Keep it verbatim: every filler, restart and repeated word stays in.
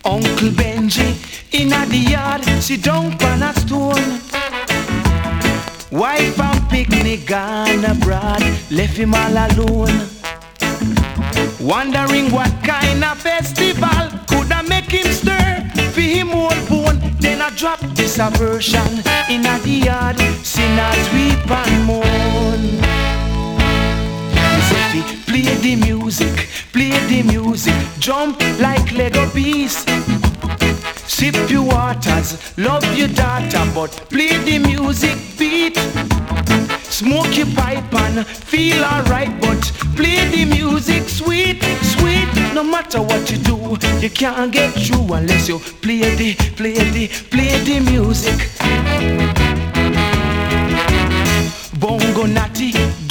Uncle Benji in a the yard, sit down on a stone. Wife and picnic gone abroad, left him all alone. Wondering what kind of festival could I make him stir for him old bone. Then I drop this a version in a the yard, sinners weep and moan. He play the music, play the music, jump like Lego beast. Sip your waters, love your daughter, but play the music beat. Smoke your pipe and feel alright, but play the music sweet, sweet. No matter what you do, you can't get through unless you play the, play the, play the music.